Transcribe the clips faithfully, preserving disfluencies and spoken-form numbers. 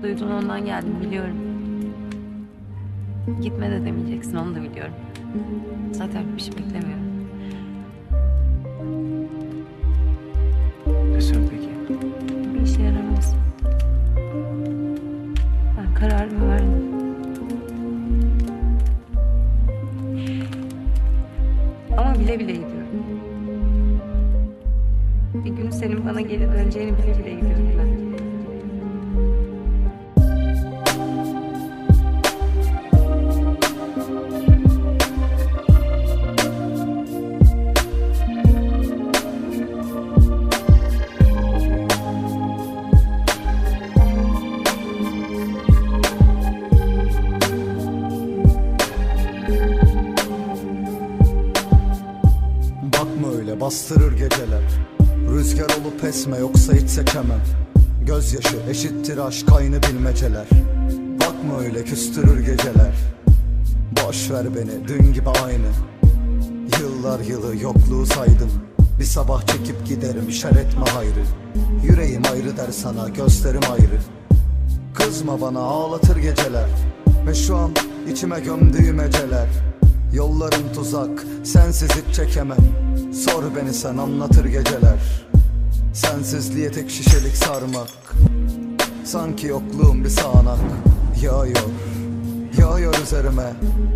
duydun ondan geldim biliyorum. Gitme de demeyeceksin, onu da biliyorum. Zaten bir şey beklemiyorum. Desem peki. Bir işe yaramaz. Ben kararımı verdim. Ama bile bile gidiyorum. Bir gün senin bana geri döneceğini bile bile gidiyorum ben. Bakma öyle, bastırır geceler. Rüzgar olup esme, yoksa hiç seçemem. Gözyaşı eşittir aşk, aynı bilmeceler. Bakma öyle, küstürür geceler. Boş ver beni, dün gibi aynı. Yıllar yılı yokluğu saydım. Bir sabah çekip giderim, şer etme hayrı. Yüreğim ayrı der sana, gözlerim ayrı. Kızma bana, ağlatır geceler. Ve şu an içime gömdüğüm eceler. Yollarım tuzak, sensiz hiç çekemem. Sor beni sen, anlatır geceler. Sensizliğe tek şişelik sarmak. Sanki yokluğum bir sağanak. Yağıyor, yağıyor üzerime.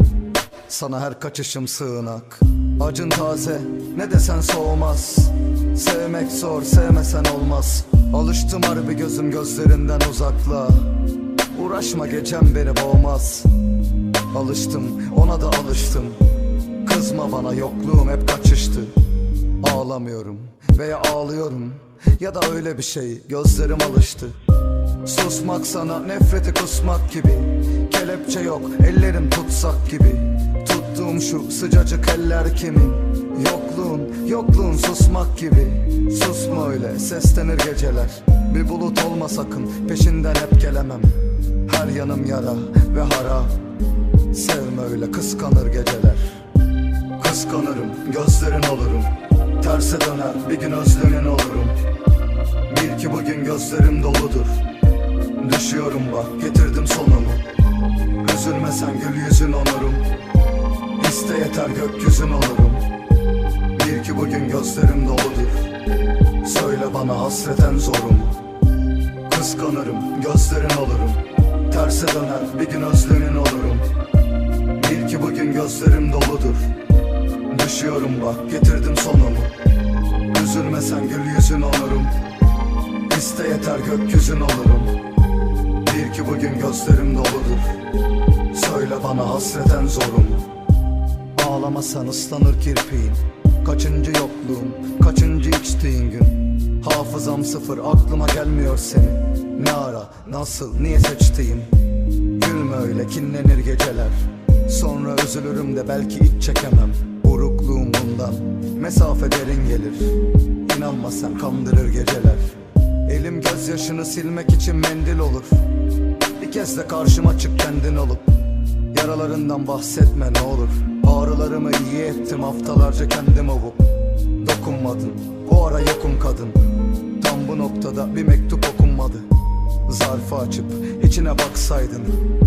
Sana her kaçışım sığınak. Acın taze, ne desen soğumaz. Sevmek zor, sevmesen olmaz. Alıştım harbi gözüm gözlerinden uzakla. Uğraşma, gecem beni boğmaz. Alıştım, ona da alıştım. Kızma bana, yokluğum hep kaçıştı. Ağlamıyorum veya ağlıyorum, ya da öyle bir şey, gözlerim alıştı. Susmak sana nefreti kusmak gibi. Kelepçe yok, ellerim tutsak gibi. Tuttuğum şu sıcacık eller kimin? Yokluğun, yokluğun susmak gibi. Susma öyle, seslenir geceler. Bir bulut olma sakın, peşinden hep gelemem. Her yanım yara ve hara. Sevme öyle, kıskanır geceler. Kıskanırım, gözlerin olurum. Terse döner, bir gün özlemin olurum. Bil ki bugün gözlerim doludur. Düşüyorum bak, getirdim sonumu. Üzülme sen, gül yüzün onurum. İste yeter, gökyüzün olurum. Bil ki bugün gözlerim doludur. Söyle bana hasreten zorum. Kıskanırım, gözlerin olurum. Terse döner, bir gün özlemin olurum. Bil ki bugün gözlerim doludur. Düşüyorum bak, getirdim sonumu. Üzülme sen, gül yüzün onurum. İste yeter, gökyüzün olurum. Bil ki bugün gözlerim doludur. Söyle bana hasreten zorum. Ağlamasan ıslanır kirpiğin. Kaçıncı yokluğum, kaçıncı içtiğin gün. Hafızam sıfır, aklıma gelmiyor senin. Ne ara, nasıl, niye seçtiğim. Gülme öyle, kinlenir geceler. Sonra üzülürüm de belki hiç çekemem. Burukluğum bundan, mesafe derin gelir. İnanma sen, kandırır geceler. Elim gözyaşını silmek için mendil olur. Bir kez de karşıma çık, kendin olup. Yaralarından bahsetme ne olur. Ağrılarımı iyi ettim, haftalarca kendim ovup. Dokunmadın, o ara yokum kadın. Tam bu noktada bir mektup okunmadı. Zarfı açıp içine baksaydın.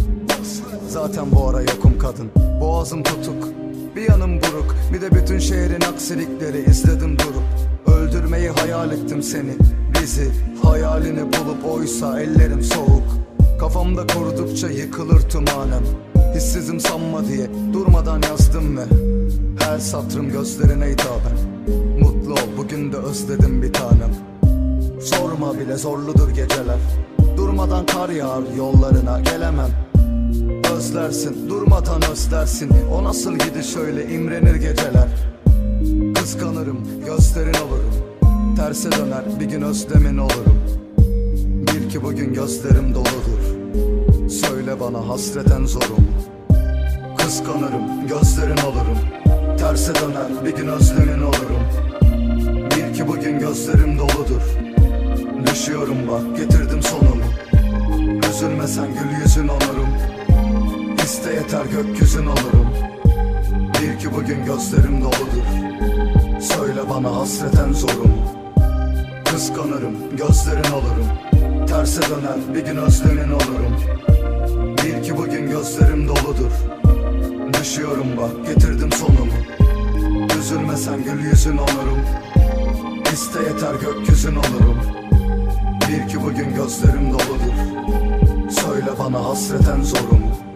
Zaten bu ara yokum kadın. Boğazım tutuk, bir yanım buruk. Bir de bütün şehrin aksilikleri izledim durup. Öldürmeyi hayal ettim seni, bizi. Hayalini bulup oysa ellerim soğuk. Kafamda kurdukça yıkılır tümanem. Hissizim sanma diye durmadan yazdım ve her satrım gözlerine hitaben. Mutlu ol, bugün de özledim bir tanem. Sorma bile, zorludur geceler. Durmadan kar yağar, yollarına gelemem. Özlersin, durmadan özlersin. O nasıl gidiş öyle, imrenir geceler. Kıskanırım, gözlerin olurum. Terse döner, bir gün özlemin olurum. Bil ki bugün gözlerim doludur. Söyle bana hasreten zorum. Kıskanırım, gözlerin olurum. Terse döner, bir gün özlemin olurum. Bil ki bugün gözlerim doludur. Düşüyorum bak, getirdim sonumu. Üzülme sen, gül yüzün onurum. İste yeter, gökyüzün olurum. Bil ki bugün gözlerim doludur. Söyle bana hasreten zorum. Kıskanırım, gözlerin olurum. Terse döner bir gün özlemin olurum. Bil ki bugün gözlerim doludur. Düşüyorum bak getirdim sonumu. Üzülme sen gül yüzün olurum. İste yeter gökyüzün olurum. Bil ki bugün gözlerim doludur. Söyle bana hasreten zorumu.